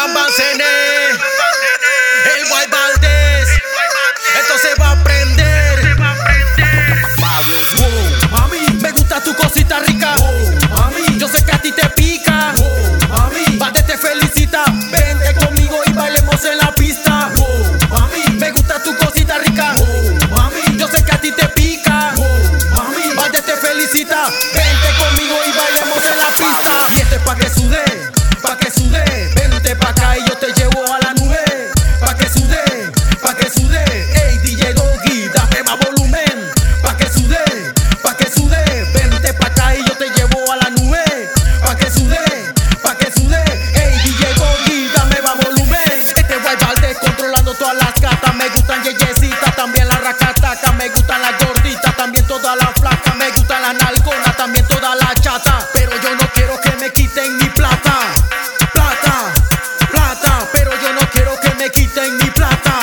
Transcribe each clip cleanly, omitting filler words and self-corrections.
bam, bam, cené. El White Valdez. Esto se va a prender. Wow, mami, me gusta tu cosita rica. Mami, yo sé que a ti te pica. Mami, Valdez te felicita. Vente conmigo y bailemos en la pista. Mami, me gusta tu cosita rica. Mami, yo sé que a ti te pica. Mami, Valdez te felicita. Vente conmigo y bailemos en la pista. Y este es pa' que sude, pa' que sude. Vente pa' acá y yo te llevo a la nube. Pa' que sude, pa' que sude. Ey, DJ Doggy, dame más volumen. Pa' que sude, pa' que sude. Vente pa' acá y yo te llevo a la nube. Pa' que sude, pa' que sude. Ey, DJ Doggy, dame más volumen. Este White Valdez controlando todas las gatas. Me gustan yeyecitas, también las racatacas. Me gustan las gorditas, también todas las flacas. Me gustan las nalgonas, también todas las chatas. Pero yo no quiero que me quiten mi plata. Plata, plata. Pero yo no quiero que me quiten mi plata.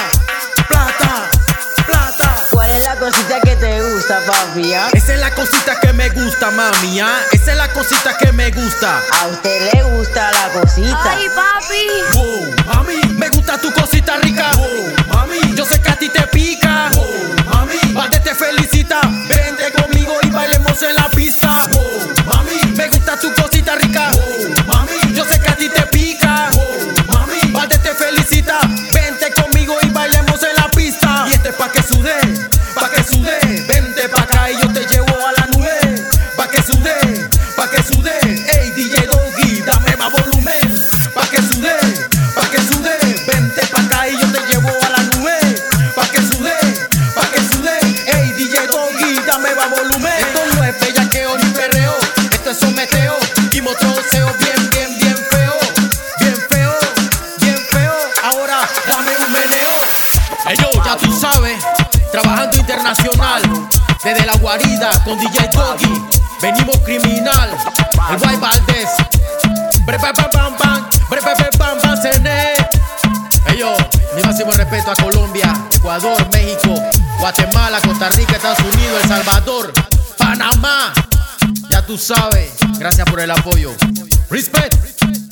Plata, plata. ¿Cuál es la cosita que te gusta, papi? ¿Ah? Esa es la cosita que me gusta, mami, ¿ah? Esa es la cosita que me gusta. A usted le gusta la cosita. Ay, papi. Wow, mami, me gusta tu cosita rica. Wow, mami, yo sé que a ti te pica. Wow, mami, Valdez te felicita. Vente conmigo y bailemos en la pista. Wow, mami, me gusta tu cosita rica. Wow, mami, yo sé que a ti te pica. Wow, mami, Valdez te felicita. Vente conmigo y bailemos en la pista. Y este es pa' que sude, pa' que sude. Vente pa' acá y yo te llevo a la nube. Pa' que sude, pa' que sude. Ey, DJ Doggy, dame más volumen. Pa' que sude, pa' que sude. Vente pa' acá y yo te llevo a la nube. Pa' que sude, pa' que sude. Ey, DJ Doggy, dame más volumen. Esto no es bellaqueo ni perreo. Esto es someteo y motroceo bien, bien, bien feo. Bien feo, bien feo. Ahora dame un meneo. Ey, yo, ya tú sabes, trabajando internacional. Desde la guarida con DJ Doggy. Venimos criminal. El White Valdez. Bre, bam, bam, bam. Bre, bam, bam, cené. Ey, yo, mi máximo respeto a Colombia, Ecuador, México, Guatemala, Costa Rica, Estados Unidos, El Salvador, Panamá. Ya tú sabes. Gracias por el apoyo. Respect.